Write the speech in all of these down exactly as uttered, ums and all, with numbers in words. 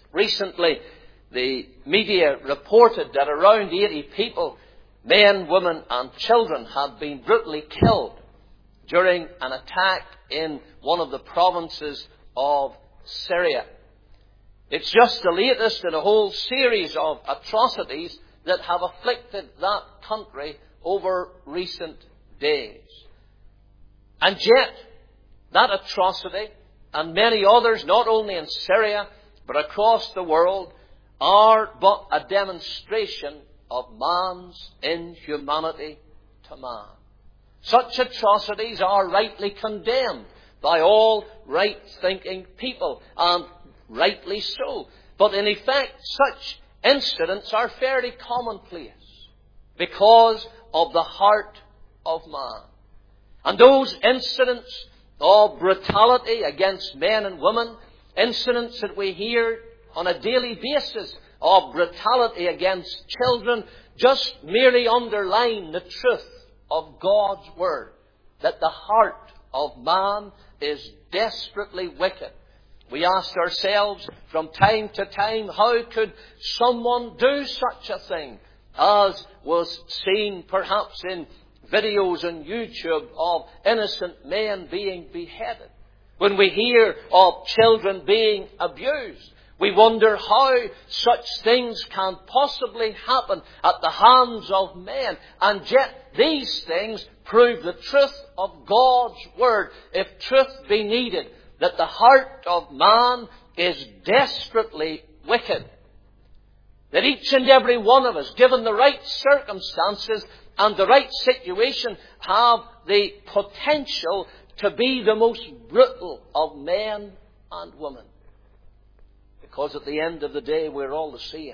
Recently, the media reported that around eighty people, men, women and children, had been brutally killed during an attack in one of the provinces of Syria. It's just the latest in a whole series of atrocities that have afflicted that country over recent days. And yet, that atrocity and many others, not only in Syria, but across the world, are but a demonstration of man's inhumanity to man. Such atrocities are rightly condemned by all right-thinking people, and rightly so. But in effect, such incidents are fairly commonplace because of the heart of man. And those incidents of brutality against men and women, incidents that we hear on a daily basis of brutality against children, just merely underline the truth of God's Word, that the heart of man is desperately wicked. We ask ourselves from time to time, how could someone do such a thing, as was seen perhaps in videos on YouTube of innocent men being beheaded? When we hear of children being abused, we wonder how such things can possibly happen at the hands of men. And yet these things prove the truth of God's Word, if truth be needed, that the heart of man is desperately wicked. That each and every one of us, given the right circumstances and the right situation, have the potential to be the most brutal of men and women. Because at the end of the day, we're all the same.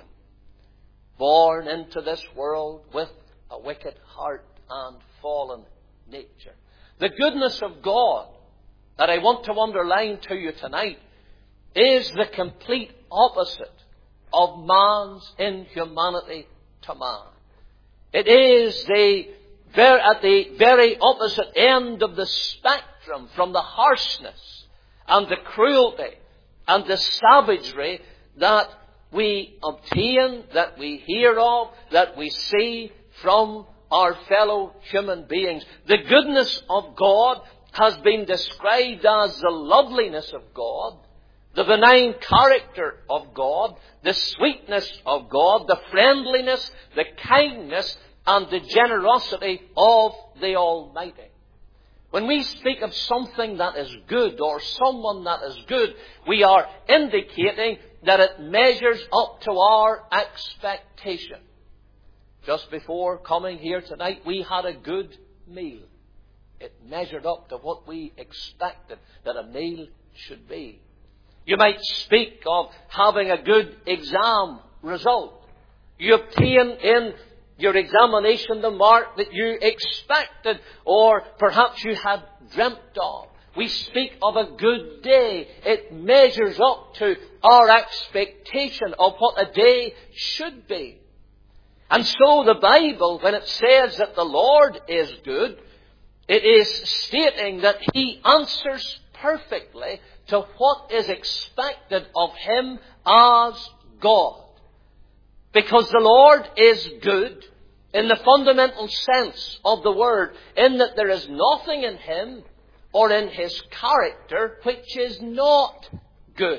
Born into this world with a wicked heart and fallen nature. The goodness of God that I want to underline to you tonight is the complete opposite of man's inhumanity to man. It is the very, at the very opposite end of the spectrum from the harshness and the cruelty and the savagery that we obtain, that we hear of, that we see from our fellow human beings. The goodness of God has been described as the loveliness of God, the benign character of God, the sweetness of God, the friendliness, the kindness, and the generosity of the Almighty. When we speak of something that is good or someone that is good, we are indicating that it measures up to our expectation. Just before coming here tonight, we had a good meal. It measured up to what we expected that a meal should be. You might speak of having a good exam result. You obtain in your examination the mark that you expected or perhaps you had dreamt of. We speak of a good day. It measures up to our expectation of what a day should be. And so the Bible, when it says that the Lord is good, it is stating that He answers perfectly to what is expected of Him as God. Because the Lord is good in the fundamental sense of the word, in that there is nothing in Him or in His character which is not good.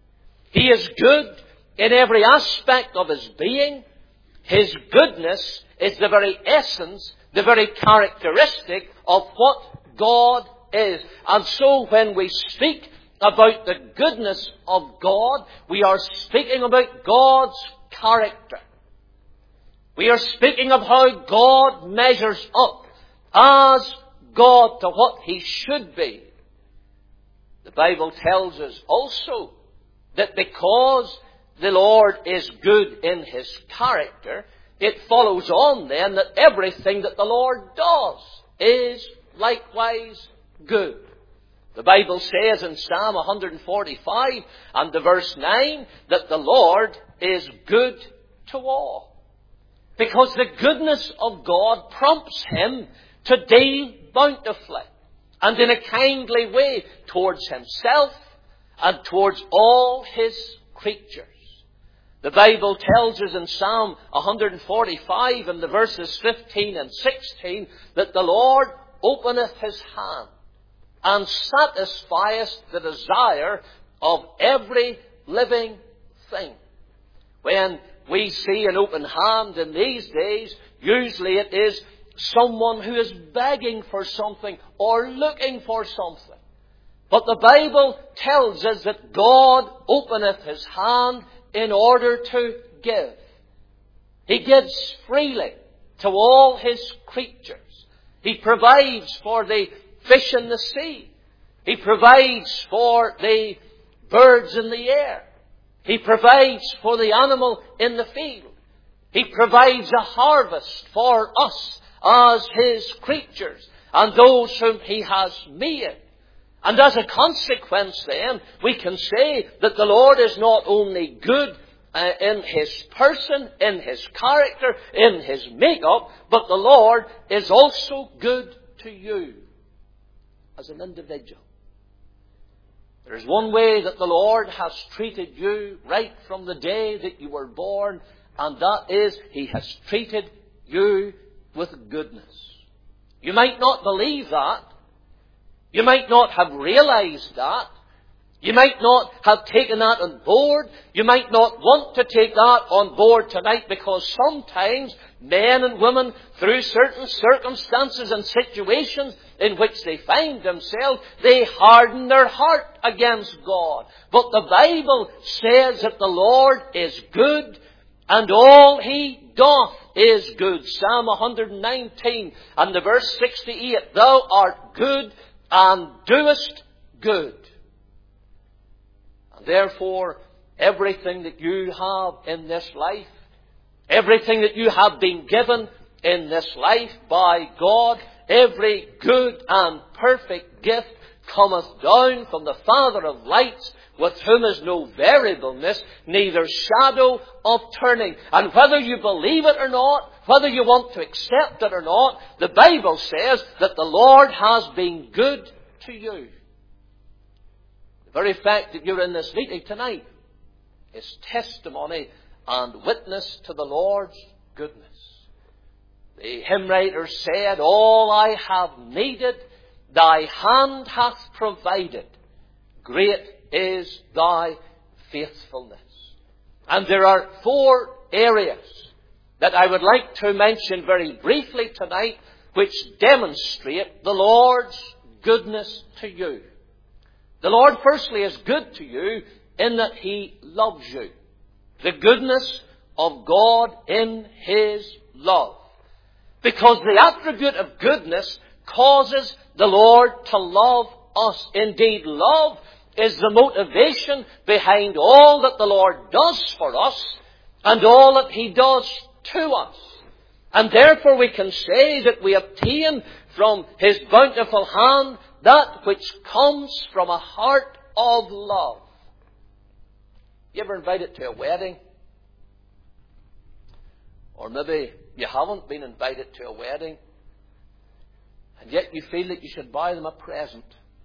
He is good in every aspect of His being. His goodness is the very essence, the very characteristic of what God is. And so when we speak about the goodness of God, we are speaking about God's character. We are speaking of how God measures up as God to what He should be. The Bible tells us also that because the Lord is good in His character, it follows on then that everything that the Lord does is likewise good. The Bible says in Psalm one forty-five and the verse nine that the Lord is good to all. Because the goodness of God prompts Him to deal bountifully and in a kindly way towards Himself and towards all His creatures. The Bible tells us in Psalm one forty-five in the verses fifteen and sixteen that the Lord openeth his hand and satisfieth the desire of every living thing. When we see an open hand in these days, usually it is someone who is begging for something or looking for something. But the Bible tells us that God openeth his hand in order to give. He gives freely to all his creatures. He provides for the fish in the sea. He provides for the birds in the air. He provides for the animal in the field. He provides a harvest for us as his creatures and those whom he has made. And as a consequence then, we can say that the Lord is not only good uh, in his person, in his character, in his makeup, but the Lord is also good to you as an individual. There is one way that the Lord has treated you right from the day that you were born, and that is he has treated you with goodness. You might not believe that. You might not have realized that. You might not have taken that on board. You might not want to take that on board tonight, because sometimes men and women, through certain circumstances and situations in which they find themselves, they harden their heart against God. But the Bible says that the Lord is good, and all he doth is good. Psalm one nineteen and the verse sixty-eight, thou art good and doest good. And therefore, everything that you have in this life, everything that you have been given in this life by God, every good and perfect gift cometh down from the Father of lights, with whom is no variableness, neither shadow of turning. And whether you believe it or not, whether you want to accept it or not, the Bible says that the Lord has been good to you. The very fact that you're in this meeting tonight is testimony and witness to the Lord's goodness. The hymn writer said, all I have needed, thy hand hath provided. Great is thy faithfulness. And there are four areas that I would like to mention very briefly tonight, which demonstrate the Lord's goodness to you. The Lord firstly is good to you in that he loves you. The goodness of God in his love. Because the attribute of goodness causes the Lord to love us. Indeed, love is the motivation behind all that the Lord does for us and all that he does to us. And therefore we can say that we obtain from his bountiful hand that which comes from a heart of love. You ever invited to a wedding? Or maybe you haven't been invited to a wedding, and yet you feel that you should buy them a present.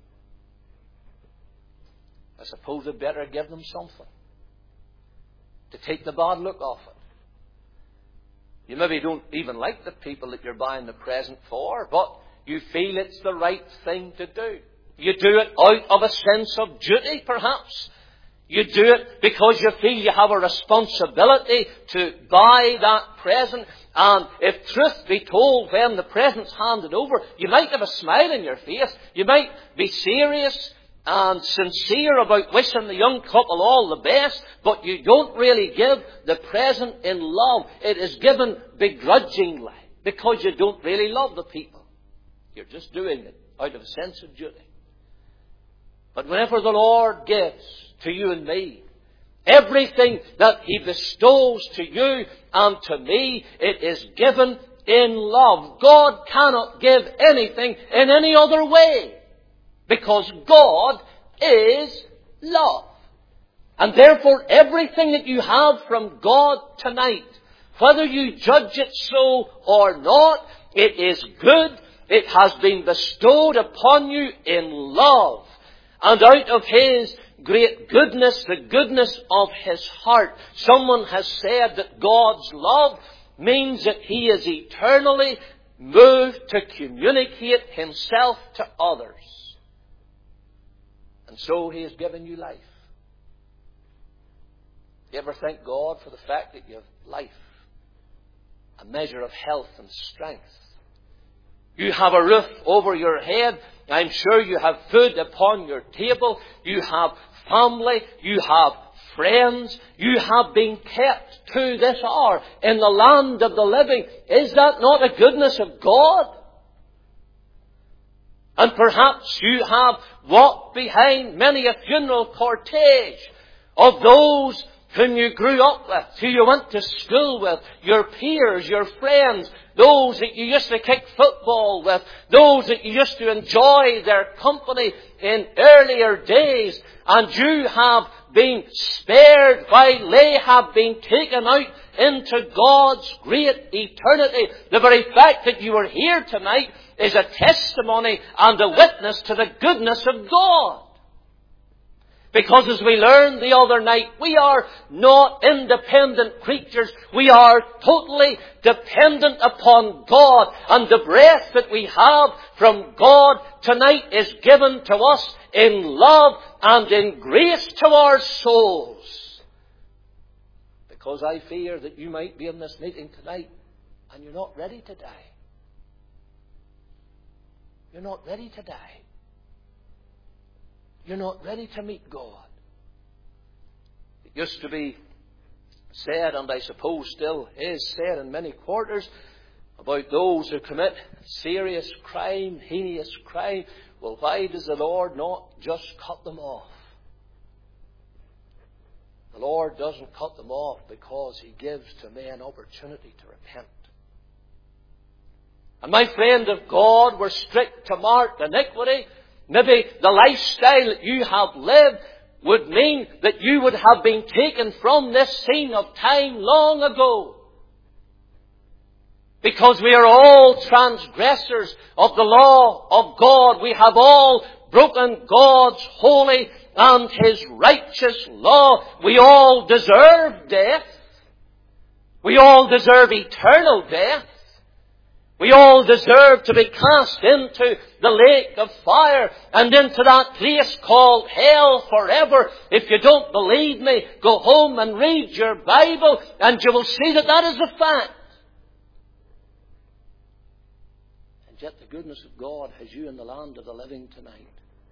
I suppose they'd better give them something to take the bad look off it. You maybe don't even like the people that you're buying the present for, but you feel it's the right thing to do. You do it out of a sense of duty, perhaps. You do it because you feel you have a responsibility to buy that present. And if truth be told, when the present's handed over, you might have a smile in your face. You might be serious and sincere about wishing the young couple all the best, but you don't really give the present in love. It is given begrudgingly because you don't really love the people. You're just doing it out of a sense of duty. But whenever the Lord gives to you and me, everything that he bestows to you and to me, it is given in love. God cannot give anything in any other way, because God is love. And therefore everything that you have from God tonight, whether you judge it so or not, it is good. It has been bestowed upon you in love. And out of his great goodness, the goodness of His heart. Someone has said that God's love means that He is eternally moved to communicate Himself to others. And so He has given you life. You ever thank God for the fact that you have life? A measure of health and strength. You have a roof over your head. I'm sure you have food upon your table. You have family. You have friends. You have been kept to this hour in the land of the living. Is that not the goodness of God? And perhaps you have walked behind many a funeral cortege of those whom you grew up with, who you went to school with, your peers, your friends, those that you used to kick football with, those that you used to enjoy their company in earlier days, and you have been spared while they have been taken out into God's great eternity. The very fact that you are here tonight is a testimony and a witness to the goodness of God. Because as we learned the other night, we are not independent creatures. We are totally dependent upon God. And the breath that we have from God tonight is given to us in love and in grace to our souls. Because I fear that you might be in this meeting tonight and you're not ready to die. You're not ready to die. You're not ready to meet God. It used to be said, and I suppose still is said in many quarters, about those who commit serious crime, heinous crime. Well, why does the Lord not just cut them off? The Lord doesn't cut them off because He gives to men opportunity to repent. And my friend, if God were strict to mark iniquity, maybe the lifestyle that you have lived would mean that you would have been taken from this scene of time long ago. Because we are all transgressors of the law of God. We have all broken God's holy and His righteous law. We all deserve death. We all deserve eternal death. We all deserve to be cast into the lake of fire and into that place called hell forever. If you don't believe me, go home and read your Bible and you will see that that is a fact. And yet the goodness of God has you in the land of the living tonight.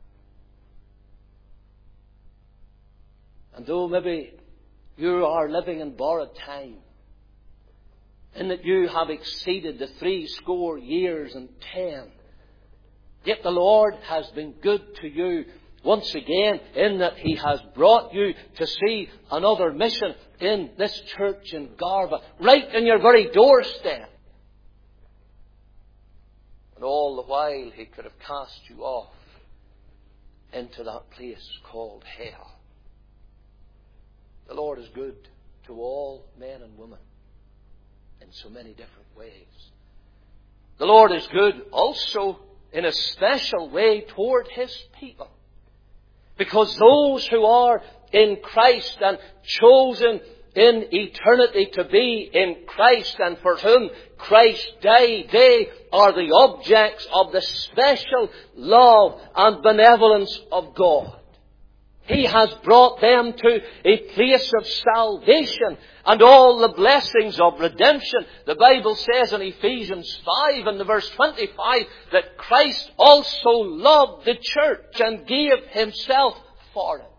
And though maybe you are living in borrowed time, in that you have exceeded the three score years and ten, yet the Lord has been good to you once again in that He has brought you to see another mission in this church in Garva, right in your very doorstep. And all the while He could have cast you off into that place called hell. The Lord is good to all men and women in so many different ways. The Lord is good also in a special way toward His people. Because those who are in Christ and chosen in eternity to be in Christ and for whom Christ died, they are the objects of the special love and benevolence of God. He has brought them to a place of salvation and all the blessings of redemption. The Bible says in Ephesians five and the verse twenty-five that Christ also loved the church and gave Himself for it.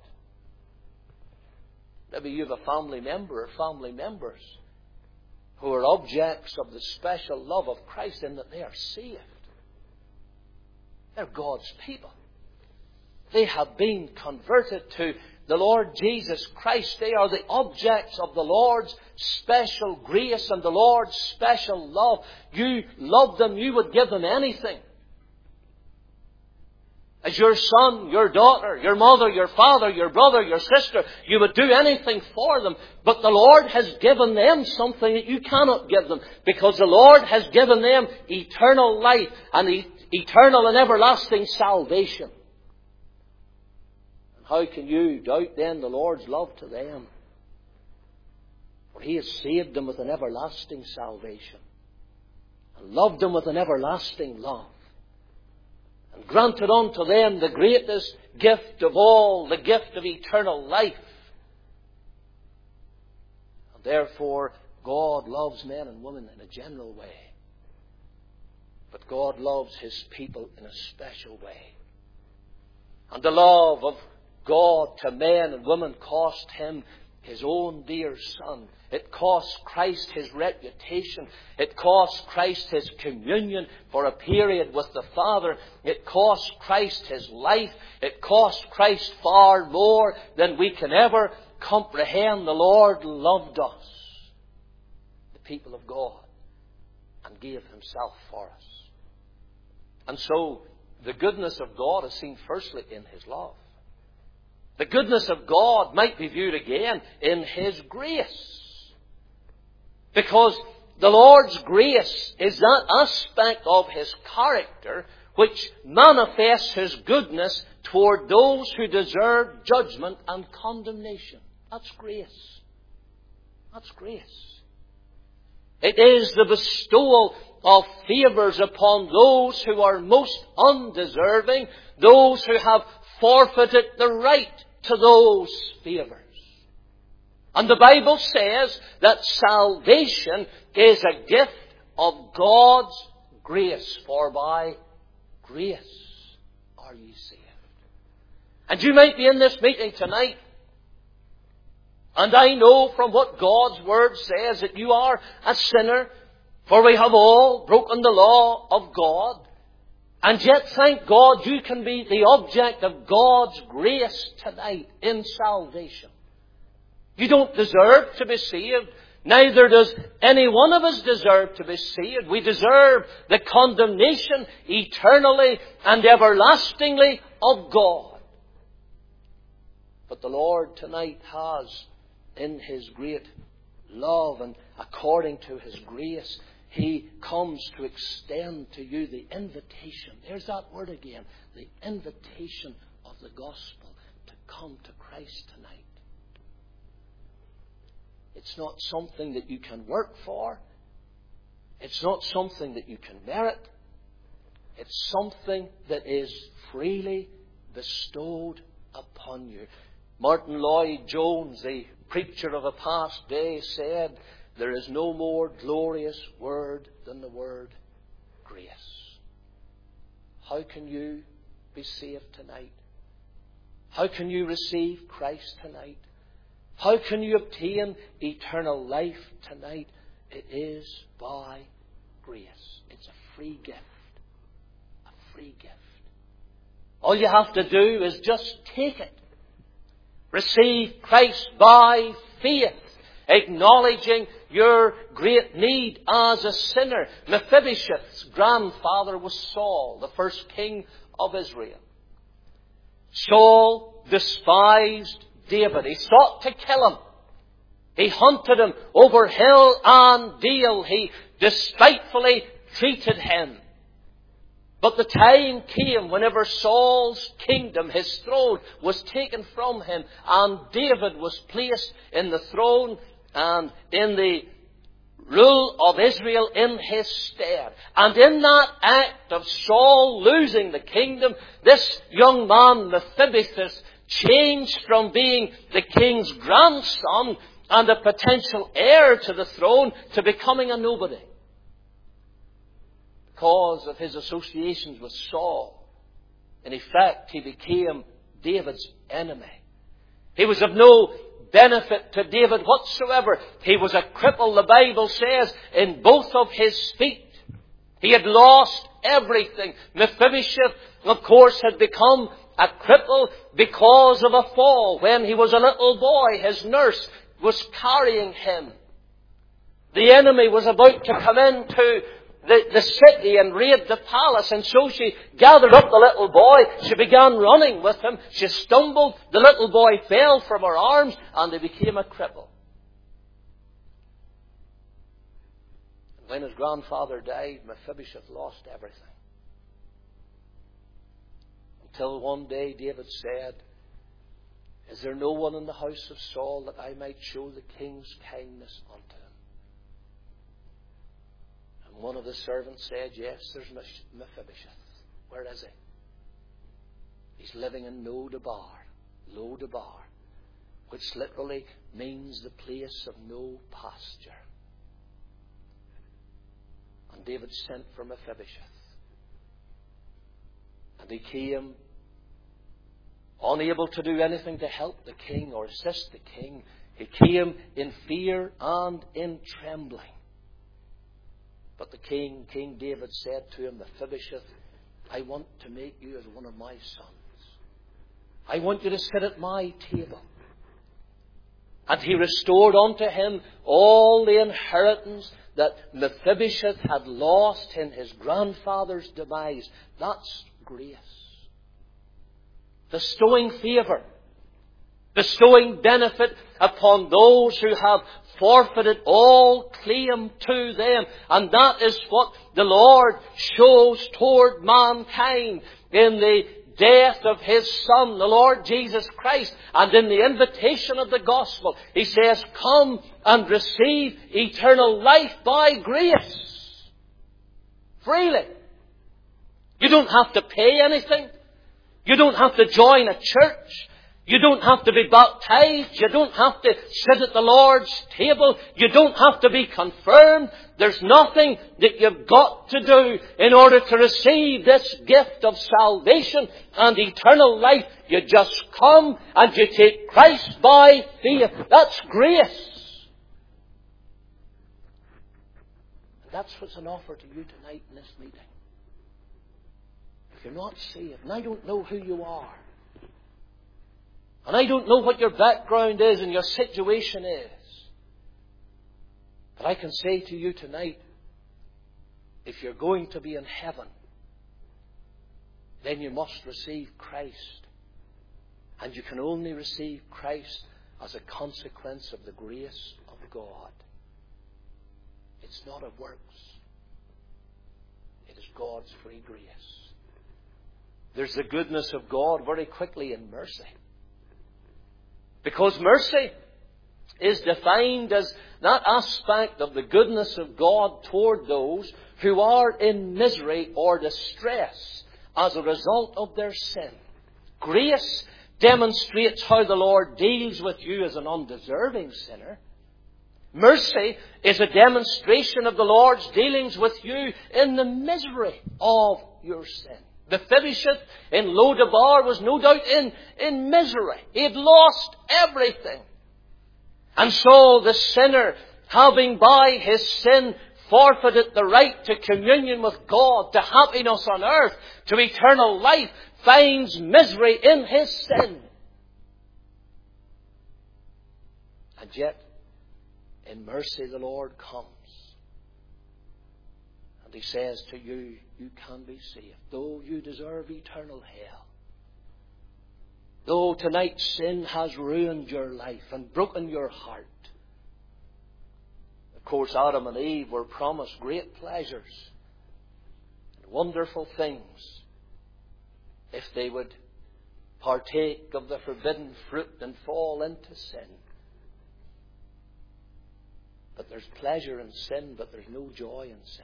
Maybe you have a family member or family members who are objects of the special love of Christ in that they are saved. They're God's people. They have been converted to the Lord Jesus Christ. They are the objects of the Lord's special grace and the Lord's special love. You love them, you would give them anything. As your son, your daughter, your mother, your father, your brother, your sister, you would do anything for them. But the Lord has given them something that you cannot give them. Because the Lord has given them eternal life and eternal and everlasting salvation. How can you doubt then the Lord's love to them? For He has saved them with an everlasting salvation, and loved them with an everlasting love, and granted unto them the greatest gift of all, the gift of eternal life. And therefore, God loves men and women in a general way. But God loves His people in a special way. And the love of God to men and women cost Him His own dear Son. It cost Christ His reputation. It cost Christ His communion for a period with the Father. It cost Christ His life. It cost Christ far more than we can ever comprehend. The Lord loved us, the people of God, and gave Himself for us. And so, the goodness of God is seen firstly in His love. The goodness of God might be viewed again in His grace. Because the Lord's grace is that aspect of His character which manifests His goodness toward those who deserve judgment and condemnation. That's grace. That's grace. It is the bestowal of favours upon those who are most undeserving, those who have forfeited the right to those favours. And the Bible says that salvation is a gift of God's grace, for by grace are ye saved. And you might be in this meeting tonight, and I know from what God's Word says that you are a sinner, for we have all broken the law of God. And yet, thank God, you can be the object of God's grace tonight in salvation. You don't deserve to be saved. Neither does any one of us deserve to be saved. We deserve the condemnation eternally and everlastingly of God. But the Lord tonight has, in His great love and according to His grace, He comes to extend to you the invitation. There's that word again. The invitation of the gospel to come to Christ tonight. It's not something that you can work for. It's not something that you can merit. It's something that is freely bestowed upon you. Martin Lloyd-Jones, the preacher of a past day, said, "There is no more glorious word than the word grace." How can you be saved tonight? How can you receive Christ tonight? How can you obtain eternal life tonight? It is by grace. It's a free gift. A free gift. All you have to do is just take it. Receive Christ by faith, acknowledging your great need as a sinner. Mephibosheth's grandfather was Saul, the first king of Israel. Saul despised David. He sought to kill him. He hunted him over hill and dale. He despitefully treated him. But the time came whenever Saul's kingdom, his throne, was taken from him, and David was placed in the throne and in the rule of Israel in his stead. And in that act of Saul losing the kingdom, this young man, Mephibosheth, changed from being the king's grandson and a potential heir to the throne to becoming a nobody. Because of his associations with Saul, in effect, he became David's enemy. He was of no benefit to David whatsoever. He was a cripple, the Bible says, in both of his feet. He had lost everything. Mephibosheth, of course, had become a cripple because of a fall. When he was a little boy, his nurse was carrying him. The enemy was about to come into the, the city and raid the palace, and so she gathered up the little boy. She began running with him. She stumbled. The little boy fell from her arms, and he became a cripple. And when his grandfather died, Mephibosheth lost everything. Until one day David said, Is there no one in the house of Saul that I might show the king's kindness unto him? And one of the servants said, yes, there's Mephibosheth. Where is he? He's living in Lo-debar. Lo-debar, which literally means the place of no pasture. And David sent for Mephibosheth. And he came, unable to do anything to help the king or assist the king. He came in fear and in trembling. But the king, King David, said to him, Mephibosheth, I want to make you as one of my sons. I want you to sit at my table. And he restored unto him all the inheritance that Mephibosheth had lost in his grandfather's demise. That's grace. Bestowing favour. Bestowing benefit upon those who have forfeited all claim to them. And that is what the Lord shows toward mankind in the death of His Son, the Lord Jesus Christ, and in the invitation of the gospel. He says, come and receive eternal life by grace. Freely. You don't have to pay anything. You don't have to join a church. You don't have to be baptized. You don't have to sit at the Lord's table. You don't have to be confirmed. There's nothing that you've got to do in order to receive this gift of salvation and eternal life. You just come and you take Christ by faith. That's grace. And that's what's an offer to you tonight in this meeting. If you're not saved, and I don't know who you are, and I don't know what your background is and your situation is, but I can say to you tonight, if you're going to be in heaven, then you must receive Christ. And you can only receive Christ as a consequence of the grace of God. It's not of works. It is God's free grace. There's the goodness of God very quickly in mercy. Because mercy is defined as that aspect of the goodness of God toward those who are in misery or distress as a result of their sin. Grace demonstrates how the Lord deals with you as an undeserving sinner. Mercy is a demonstration of the Lord's dealings with you in the misery of your sin. Mephibosheth in Lo-debar was no doubt in, in misery. He had lost everything. And so the sinner, having by his sin forfeited the right to communion with God, to happiness on earth, to eternal life, finds misery in his sin. And yet, in mercy the Lord comes. And He says to you, you can be saved, though you deserve eternal hell. Though tonight sin has ruined your life and broken your heart. Of course, Adam and Eve were promised great pleasures and wonderful things if they would partake of the forbidden fruit and fall into sin. But there's pleasure in sin, but there's no joy in sin.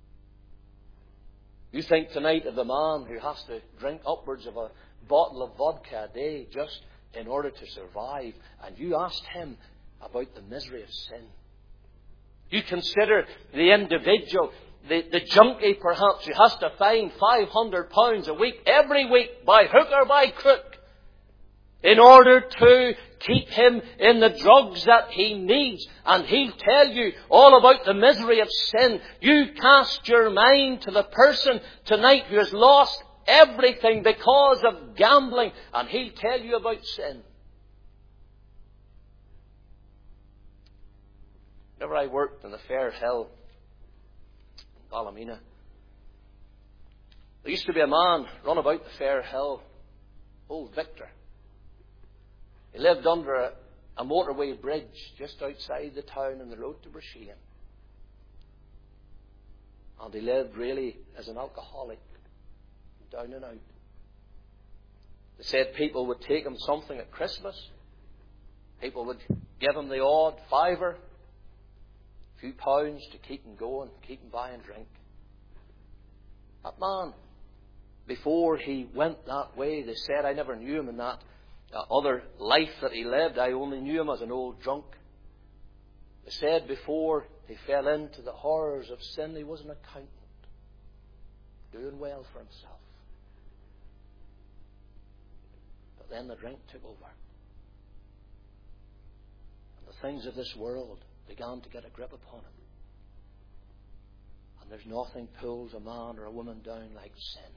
You think tonight of the man who has to drink upwards of a bottle of vodka a day just in order to survive, and you asked him about the misery of sin. You consider the individual, the, the junkie perhaps, who has to find five hundred pounds a week, every week, by hook or by crook, in order to keep him in the drugs that he needs. And he'll tell you all about the misery of sin. You cast your mind to the person tonight who has lost everything because of gambling, and he'll tell you about sin. Whenever I worked in the Fair Hill in Ballymena, there used to be a man run about the Fair Hill, old Victor. He lived under a, a motorway bridge just outside the town on the road to Brishean. And he lived really as an alcoholic, down and out. They said people would take him something at Christmas. People would give him the odd fiver, a few pounds to keep him going, keep him buying drink. That man, before he went that way, they said, I never knew him in that uh, other life that he lived. I only knew him as an old drunk. They said before he fell into the horrors of sin, he was an accountant, doing well for himself. But then the drink took over. And the things of this world began to get a grip upon him. And there's nothing pulls a man or a woman down like sin.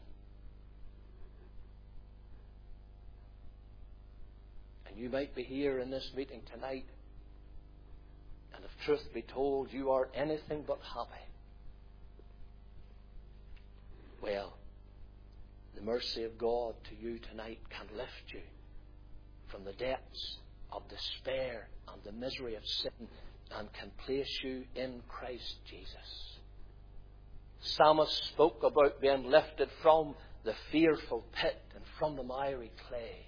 And you might be here in this meeting tonight, and if truth be told, you are anything but happy. Well, the mercy of God to you tonight can lift you from the depths of despair and the misery of sin and can place you in Christ Jesus. Psalmist spoke about being lifted from the fearful pit and from the miry clay.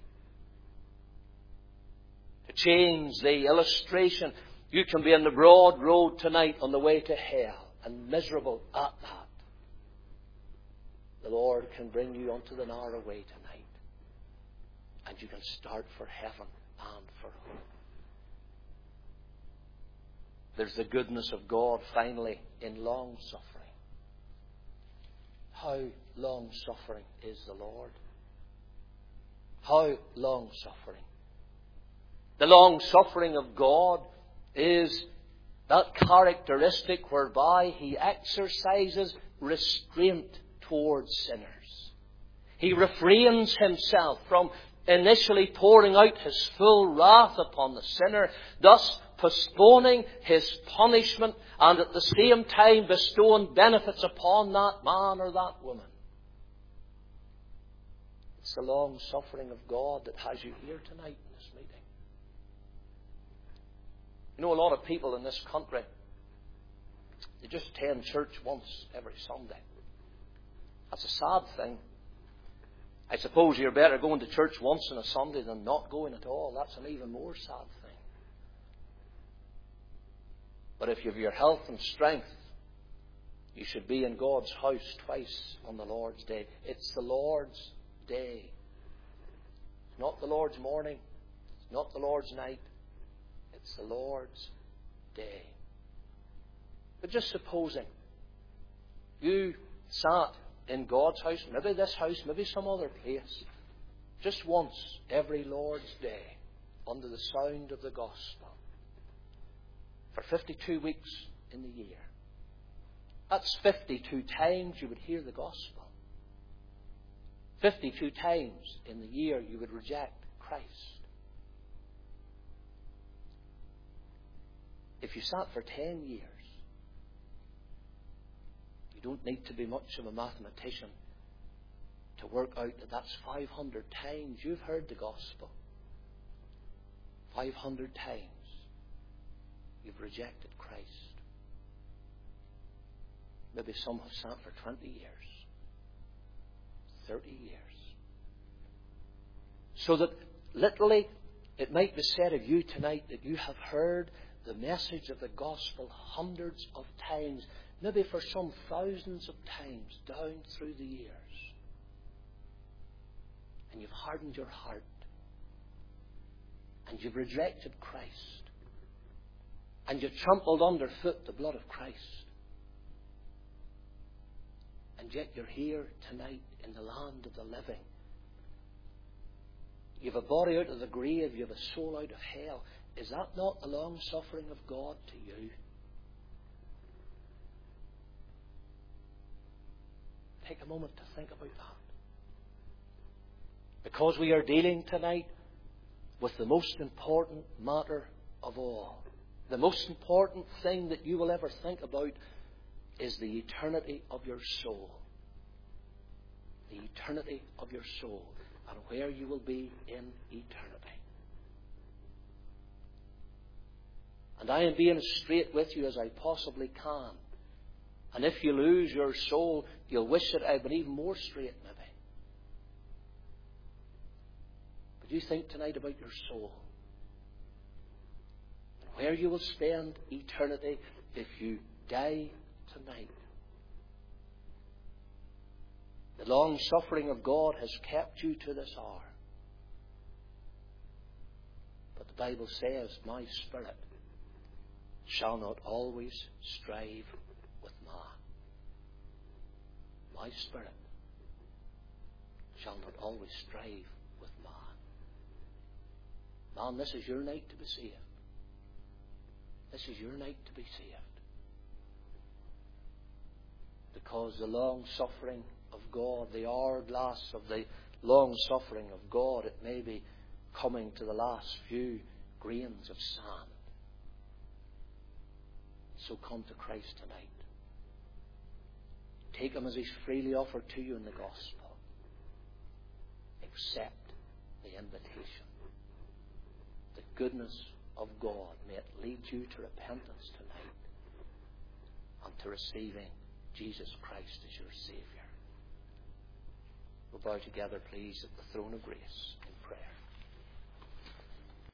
To change the illustration, you can be in the broad road tonight on the way to hell and miserable at that. The Lord can bring you onto the narrow way tonight, and you can start for heaven and for home. There's the goodness of God finally in long suffering. How long suffering is the Lord? How long suffering? The long suffering of God is that characteristic whereby He exercises restraint towards sinners. He refrains Himself from initially pouring out His full wrath upon the sinner, thus postponing His punishment and at the same time bestowing benefits upon that man or that woman. It's the long suffering of God that has you here tonight in this meeting. You know, a lot of people in this country, they just attend church once every Sunday. That's a sad thing. I suppose you're better going to church once on a Sunday than not going at all. That's an even more sad thing. But if you have your health and strength, you should be in God's house twice on the Lord's day. It's the Lord's day. It's not the Lord's morning. It's not the Lord's night. It's the Lord's day. But just supposing you sat in God's house, maybe this house, maybe some other place, just once every Lord's day under the sound of the gospel for fifty-two weeks in the year. That's fifty-two times you would hear the gospel. fifty-two times in the year you would reject Christ. If you sat for ten years, you don't need to be much of a mathematician to work out that that's five hundred times you've heard the gospel. five hundred times you've rejected Christ. Maybe some have sat for twenty years, thirty years. So that literally it might be said of you tonight that you have heard the message of the gospel hundreds of times, maybe for some thousands of times down through the years. And you've hardened your heart. And you've rejected Christ. And you've trampled underfoot the blood of Christ. And yet you're here tonight in the land of the living. You have a body out of the grave. You have a soul out of hell. Is that not the long suffering of God to you? Take a moment to think about that. Because we are dealing tonight with the most important matter of all. The most important thing that you will ever think about is the eternity of your soul. The eternity of your soul and where you will be in eternity. And I am being as straight with you as I possibly can. And if you lose your soul, you'll wish that I'd been even more straight, maybe. you think tonight about your soul? And where you will spend eternity if you die tonight? The long suffering of God has kept you to this hour. But the Bible says, my spirit shall not always strive with man. My spirit shall not always strive with man. Man, this is your night to be saved. This is your night to be saved. Because the long suffering of God, the hourglass of the long suffering of God, it may be coming to the last few grains of sand. So come to Christ tonight. Take Him as He's freely offered to you in the gospel. Accept the invitation. The goodness of God, may it lead you to repentance tonight and to receiving Jesus Christ as your Saviour. We'll bow together, please, at the throne of grace.